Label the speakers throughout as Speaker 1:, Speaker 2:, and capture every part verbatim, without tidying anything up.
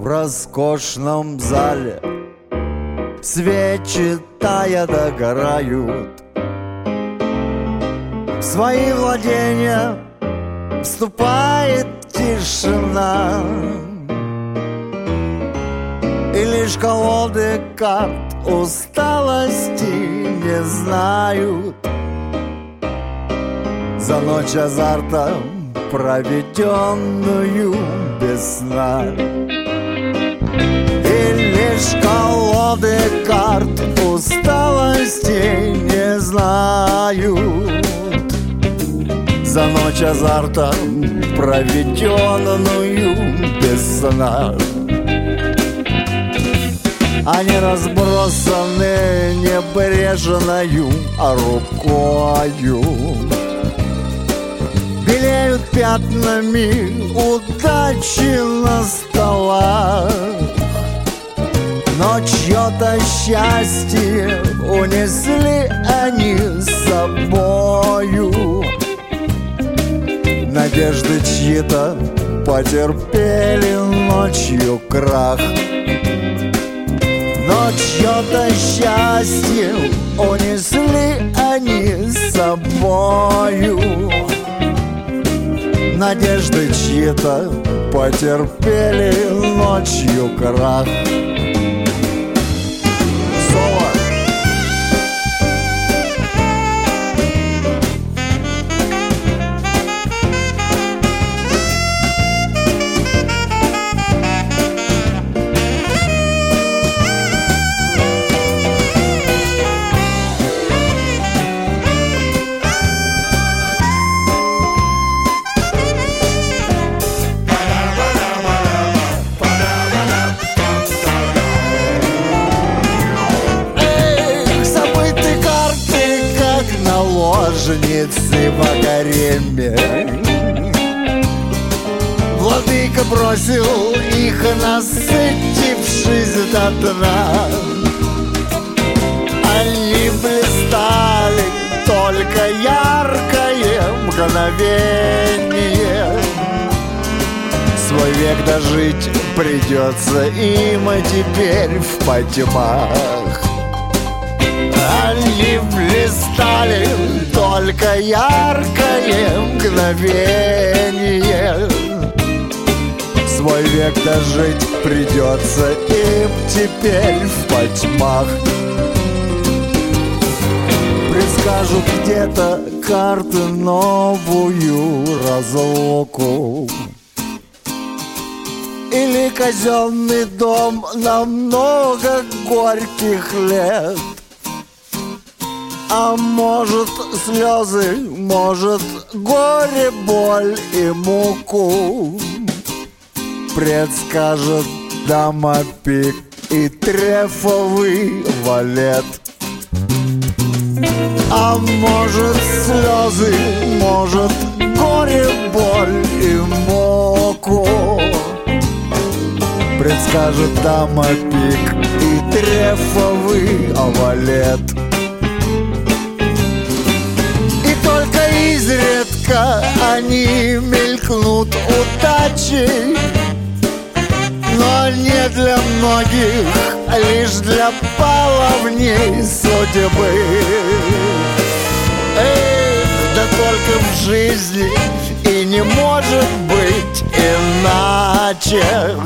Speaker 1: в роскошном зале свечи тая догорают. В свои владения вступает тишина, и лишь колоды карт усталости не знают за ночь азарта, проведенную без сна. И лишь колоды карт усталости не знают за ночь азарта, проведенную без сна. Они разбросаны небрежною рукою, белеют пятнами удачи на столах, но чье-то счастье унесли они с собою. Надежды чьи-то потерпели ночью крах, но чье-то счастье унесли они с собою. Надежды чьи-то потерпели ночью крах. Соло. Наложницы в гареме, владыка бросил их, насытившись до дна. Они блистали, только яркое мгновение. Свой век дожить придется им теперь в потьмах. Они блистали, только яркое мгновение. Свой век дожить придется им теперь в потьмах. Предскажут где-то карты новую разлуку или казенный дом на много горьких лет. А может слезы, может горе, боль и муку предскажет дама пик и трефовый валет. А может слезы, может горе, боль и муку предскажет дама пик и трефовый валет. Изредка они мелькнут удачей, но не для многих, лишь для половней судьбы. Эх, да только в жизни и не может быть иначе.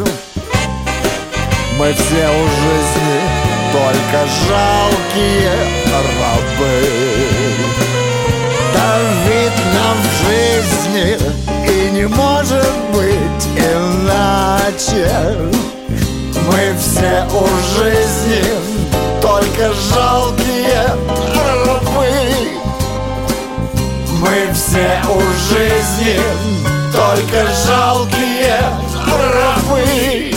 Speaker 1: Мы все у жизни только жалкие рабы. Да ведь нам в жизни и не может быть иначе. Мы все у жизни только жалкие рабы. Мы все у жизни только жалкие рабы.